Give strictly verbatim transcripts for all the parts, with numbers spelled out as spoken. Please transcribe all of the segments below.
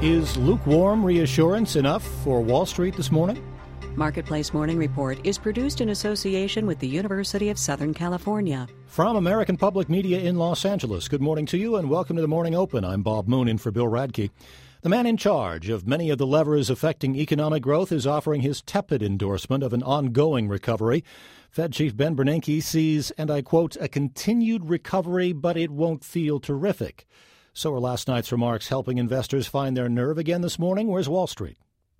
Is lukewarm reassurance enough for Wall Street this morning? Marketplace Morning Report is produced in association with the University of Southern California. From American Public Media in Los Angeles, good morning to you and welcome to the Morning Open. I'm Bob Moon in for Bill Radke. The man in charge of many of the levers affecting economic growth is offering his tepid endorsement of an ongoing recovery. Fed Chief Ben Bernanke sees, and I quote, a continued recovery, but it won't feel terrific. So are last night's remarks helping investors find their nerve again this morning? Where's Wall Street?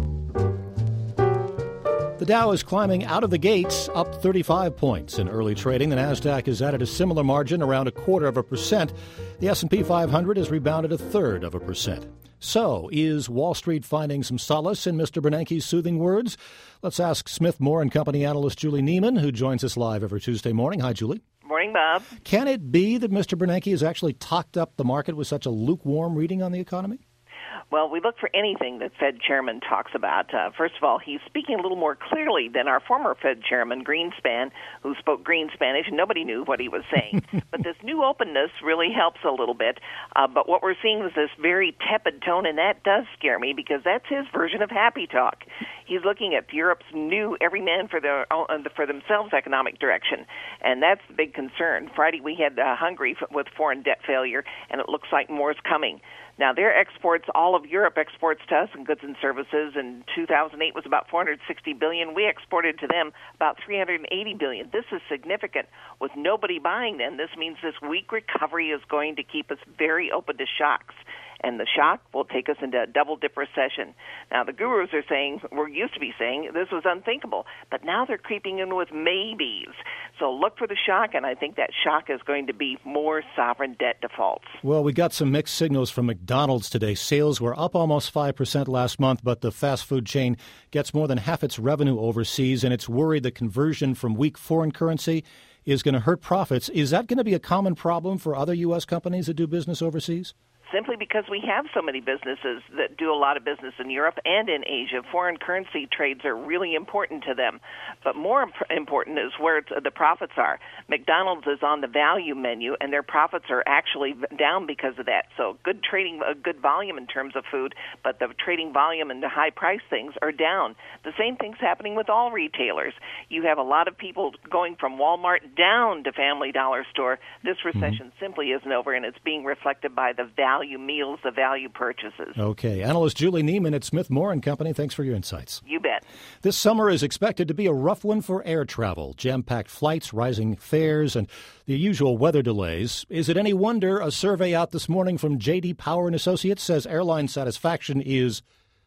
The Dow is climbing out of the gates, up thirty-five points in early trading. The Nasdaq is at a similar margin, around a quarter of a percent. The S and P five hundred has rebounded a third of a percent. So, is Wall Street finding some solace in Mister Bernanke's soothing words? Let's ask Smith Moore and Company analyst Julie Neiman, who joins us live every Tuesday morning. Hi, Julie. Morning, Bob. Can it be that Mister Bernanke has actually talked up the market with such a lukewarm reading on the economy? Well, we look for anything that Fed Chairman talks about. Uh, first of all, he's speaking a little more clearly than our former Fed Chairman, Greenspan, who spoke green Spanish, and nobody knew what he was saying. But this new openness really helps a little bit. Uh, but what we're seeing is this very tepid tone, and that does scare me because that's his version of happy talk. He's looking at Europe's new every man for their own, for themselves economic direction, and that's the big concern. Friday we had uh, Hungary with foreign debt failure, and it looks like more is coming. Now, their exports, all of Europe exports to us in goods and services. In two thousand eight was about four hundred sixty billion dollars. We exported to them about three hundred eighty billion dollars. This is significant. With nobody buying them, this means this weak recovery is going to keep us very open to shocks. And the shock will take us into a double-dip recession. Now, the gurus are saying, we're used to be saying, this was unthinkable. But now they're creeping in with maybes. So look for the shock, and I think that shock is going to be more sovereign debt defaults. Well, we got some mixed signals from McDonald's today. Sales were up almost five percent last month, but the fast food chain gets more than half its revenue overseas, and it's worried the conversion from weak foreign currency is going to hurt profits. Is that going to be a common problem for other U S companies that do business overseas? Simply because we have so many businesses that do a lot of business in Europe and in Asia. Foreign currency trades are really important to them. But more imp- important is where it's, the profits are. McDonald's is on the value menu, and their profits are actually down because of that. So good trading, a good volume in terms of food, but the trading volume and the high-price things are down. The same thing's happening with all retailers. You have a lot of people going from Walmart down to Family Dollar Store. This recession mm-hmm. simply isn't over, and it's being reflected by the value meals, the value purchases. Okay. Analyst Julie Neiman at Smith Moore and Company, thanks for your insights. You bet. This summer is expected to be a rough one for air travel. Jam-packed flights, rising fares, and the usual weather delays. Is it any wonder a survey out this morning from J D Power and Associates says airline satisfaction is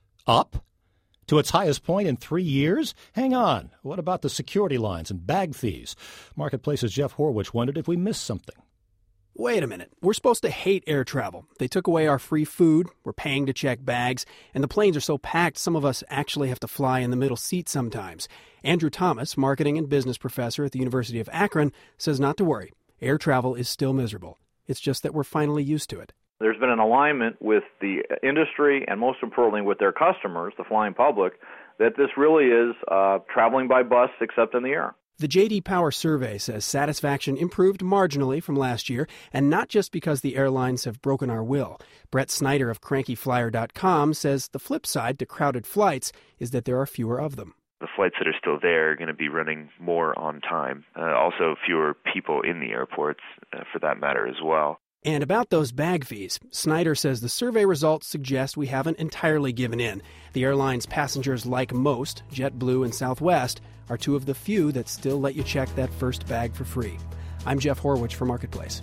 up to its highest point in three years? Hang on. What about the security lines and bag fees? Marketplace's Jeff Horwich wondered if we missed something. Wait a minute. We're supposed to hate air travel. They took away our free food, we're paying to check bags, and the planes are so packed some of us actually have to fly in the middle seat sometimes. Andrew Thomas, marketing and business professor at the University of Akron, says not to worry. Air travel is still miserable. It's just that we're finally used to it. There's been an alignment with the industry and most importantly with their customers, the flying public, that this really is uh, traveling by bus except in the air. The J D Power survey says satisfaction improved marginally from last year, and not just because the airlines have broken our will. Brett Snyder of cranky flyer dot com says the flip side to crowded flights is that there are fewer of them. The flights that are still there are going to be running more on time. Uh, also, fewer people in the airports, uh, for that matter, as well. And about those bag fees, Snyder says the survey results suggest we haven't entirely given in. The airline's passengers like most, JetBlue and Southwest, are two of the few that still let you check that first bag for free. I'm Jeff Horwich for Marketplace.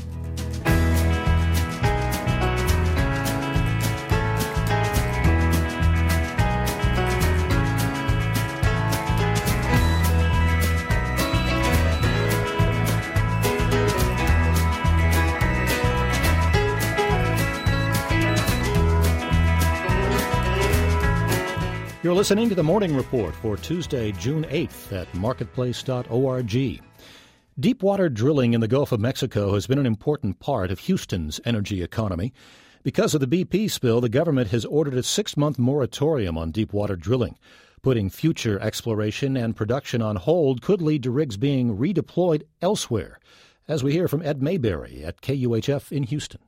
You're listening to the Morning Report for Tuesday, June eighth at marketplace dot org. Deepwater drilling in the Gulf of Mexico has been an important part of Houston's energy economy. Because of the B P spill, the government has ordered a six-month moratorium on deepwater drilling. Putting future exploration and production on hold could lead to rigs being redeployed elsewhere, as we hear from Ed Mayberry at K U H F in Houston.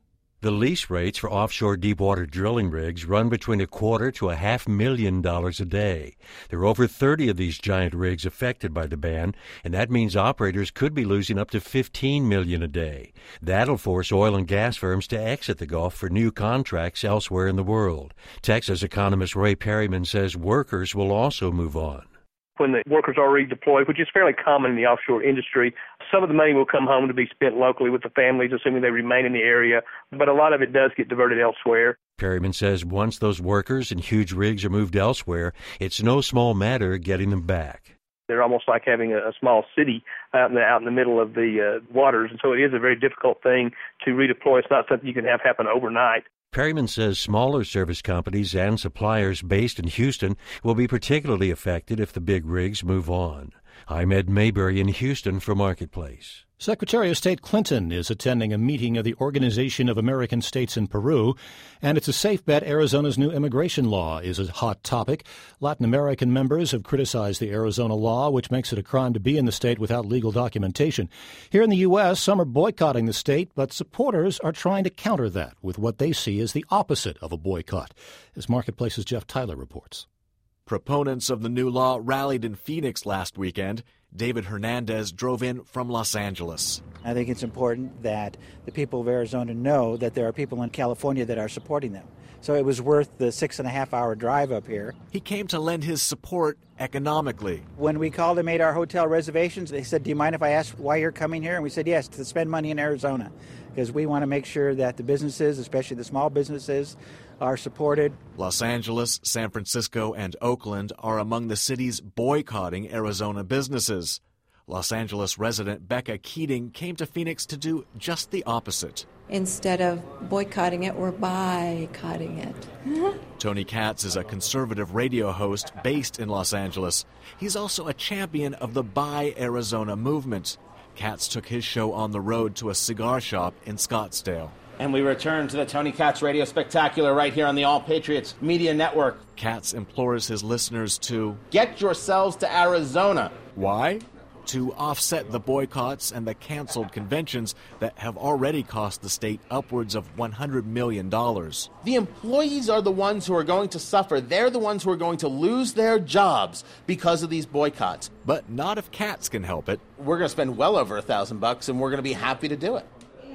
The lease rates for offshore deepwater drilling rigs run between a quarter to a half million dollars a day. There are over thirty of these giant rigs affected by the ban, and that means operators could be losing up to fifteen million dollars a day. That'll force oil and gas firms to exit the Gulf for new contracts elsewhere in the world. Texas economist Ray Perryman says workers will also move on. When the workers are redeployed, which is fairly common in the offshore industry, some of the money will come home to be spent locally with the families, assuming they remain in the area, but a lot of it does get diverted elsewhere. Perryman says once those workers and huge rigs are moved elsewhere, it's no small matter getting them back. They're almost like having a, a small city out in the out in the middle of the uh, waters, and so it is a very difficult thing to redeploy. It's not something you can have happen overnight. Perryman says smaller service companies and suppliers based in Houston will be particularly affected if the big rigs move on. I'm Ed Mayberry in Houston for Marketplace. Secretary of State Clinton is attending a meeting of the Organization of American States in Peru, and it's a safe bet Arizona's new immigration law is a hot topic. Latin American members have criticized the Arizona law, which makes it a crime to be in the state without legal documentation. Here in the U S, some are boycotting the state, but supporters are trying to counter that with what they see as the opposite of a boycott, as Marketplace's Jeff Tyler reports. Proponents of the new law rallied in Phoenix last weekend. David Hernandez drove in from Los Angeles. I think it's important that the people of Arizona know that there are people in California that are supporting them. So it was worth the six and a half hour drive up here. He came to lend his support economically. When we called and made our hotel reservations, they said, do you mind if I ask why you're coming here? And we said, yes, to spend money in Arizona, because we want to make sure that the businesses, especially the small businesses, are supported. Los Angeles, San Francisco, and Oakland are among the cities boycotting Arizona businesses. Los Angeles resident Becca Keating came to Phoenix to do just the opposite. Instead of boycotting it, we're boycotting it. Tony Katz is a conservative radio host based in Los Angeles. He's also a champion of the Buy Arizona movement. Katz took his show on the road to a cigar shop in Scottsdale. And we return to the Tony Katz Radio Spectacular right here on the All Patriots Media Network. Katz implores his listeners to get yourselves to Arizona. Why? To offset the boycotts and the canceled conventions that have already cost the state upwards of one hundred million dollars. The employees are the ones who are going to suffer. They're the ones who are going to lose their jobs because of these boycotts. But not if Katz can help it. We're going to spend well over a thousand bucks, and we're going to be happy to do it.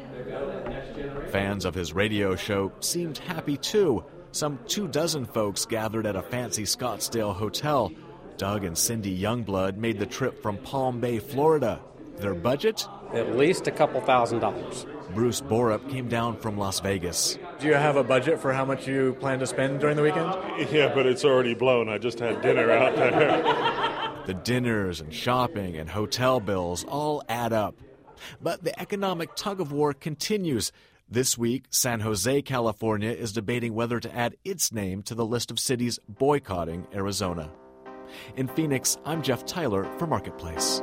Fans of his radio show seemed happy too. Some two dozen folks gathered at a fancy Scottsdale hotel. Doug and Cindy Youngblood made the trip from Palm Bay, Florida. Their budget? At least a couple thousand dollars. Bruce Borup came down from Las Vegas. Do you have a budget for how much you plan to spend during the weekend? Yeah, but it's already blown. I just had dinner out there. The dinners and shopping and hotel bills all add up. But the economic tug-of-war continues. This week, San Jose, California is debating whether to add its name to the list of cities boycotting Arizona. In Phoenix, I'm Jeff Tyler for Marketplace.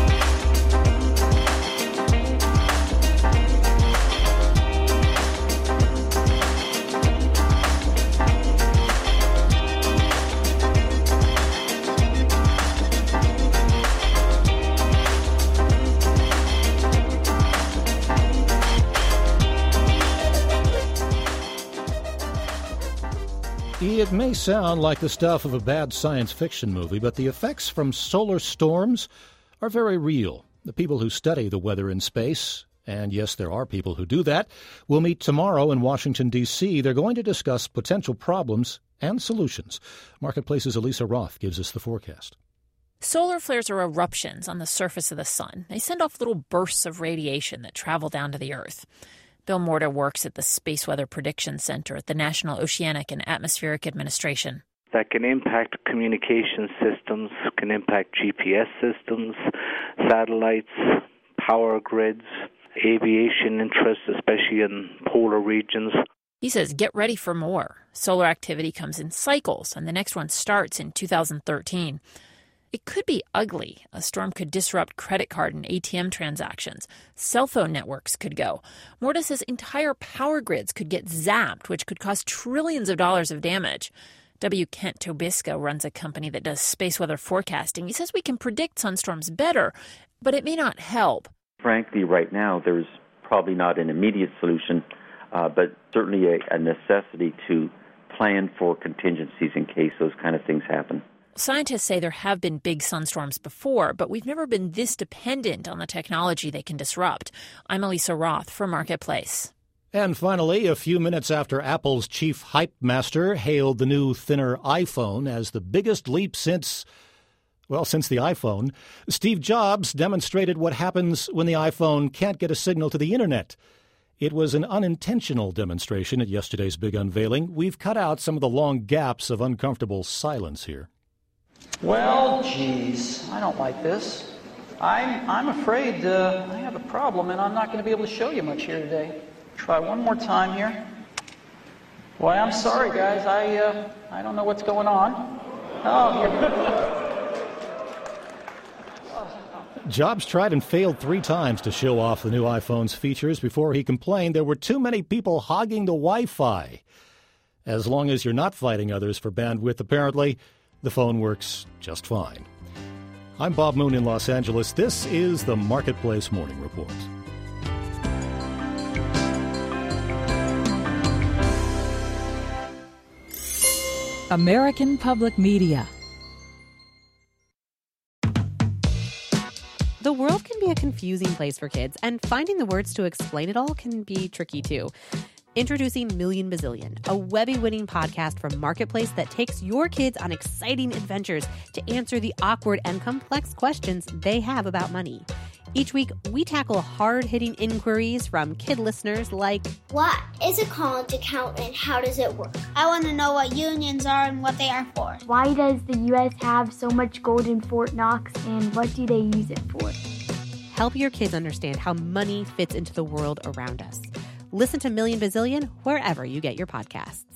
It may sound like the stuff of a bad science fiction movie, but the effects from solar storms are very real. The people who study the weather in space, and yes, there are people who do that, will meet tomorrow in Washington, D C They're going to discuss potential problems and solutions. Marketplace's Elisa Roth gives us the forecast. Solar flares are eruptions on the surface of the sun. They send off little bursts of radiation that travel down to the Earth. Bill Morta works at the Space Weather Prediction Center at the National Oceanic and Atmospheric Administration. That can impact communication systems, can impact G P S systems, satellites, power grids, aviation interests, especially in polar regions. He says get ready for more. Solar activity comes in cycles, and the next one starts in two thousand thirteen. It could be ugly. A storm could disrupt credit card and A T M transactions. Cell phone networks could go. Morta says entire power grids could get zapped, which could cause trillions of dollars of damage. W. Kent Tobisco runs a company that does space weather forecasting. He says we can predict sunstorms better, but it may not help. Frankly, right now, there's probably not an immediate solution uh, but certainly a, a necessity to plan for contingencies in case those kind of things happen. Scientists say there have been big sunstorms before, but we've never been this dependent on the technology they can disrupt. I'm Elisa Roth for Marketplace. And finally, a few minutes after Apple's chief hype master hailed the new thinner iPhone as the biggest leap since, well, since the iPhone, Steve Jobs demonstrated what happens when the iPhone can't get a signal to the internet. It was an unintentional demonstration at yesterday's big unveiling. We've cut out some of the long gaps of uncomfortable silence here. Well, geez, I don't like this. I'm, I'm afraid uh, I have a problem, and I'm not going to be able to show you much here today. Try one more time here. Why, I'm sorry, guys. I uh, I don't know what's going on. Oh, here. Jobs tried and failed three times to show off the new iPhone's features before he complained there were too many people hogging the Wi-Fi. As long as you're not fighting others for bandwidth, apparently, the phone works just fine. I'm Bob Moon in Los Angeles. This is the Marketplace Morning Report. American Public Media. The world can be a confusing place for kids, and finding the words to explain it all can be tricky too. Introducing Million Bazillion, a Webby-winning podcast from Marketplace that takes your kids on exciting adventures to answer the awkward and complex questions they have about money. Each week, we tackle hard-hitting inquiries from kid listeners like, what is a college account and how does it work? I want to know what unions are and what they are for. Why does the U S have so much gold in Fort Knox and what do they use it for? Help your kids understand how money fits into the world around us. Listen to Million Bazillion wherever you get your podcasts.